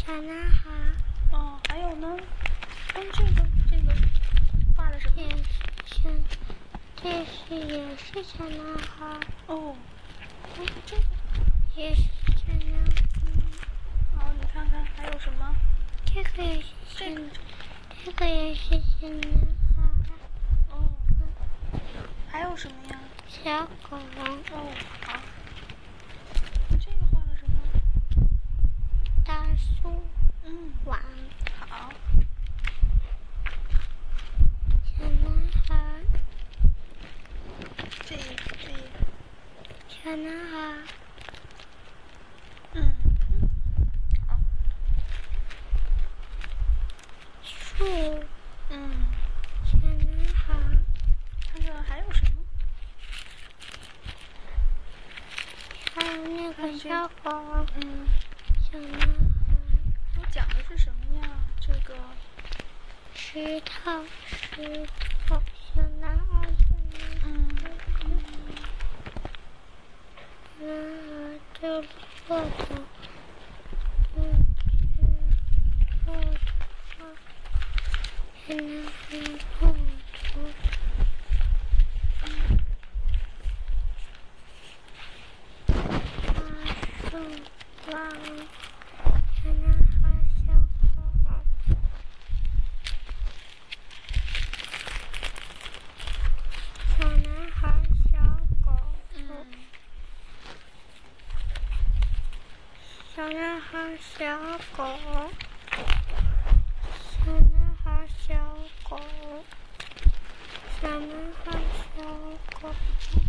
小男孩。 哦，还有呢？这个画的什么？ 也是小男孩。 哦，这个也是小男孩。 哦，你看看还有什么？ 这个也是小男孩。 哦，还有什么呀？ 小狗。 哦，好。这个画的什么？ 大树。碗。 好。 小男孩。 这个。 小男孩。 好。 树。 小男孩。 看看还有什么？ 还有那个小狗。小男孩。 都讲的是什么呀？这个石头，小男孩，小男孩就骆驼，小男孩骆驼，大树王，小男孩小狗。小男孩，小狗。小男孩，小狗。小男孩，小狗。小男孩，小狗。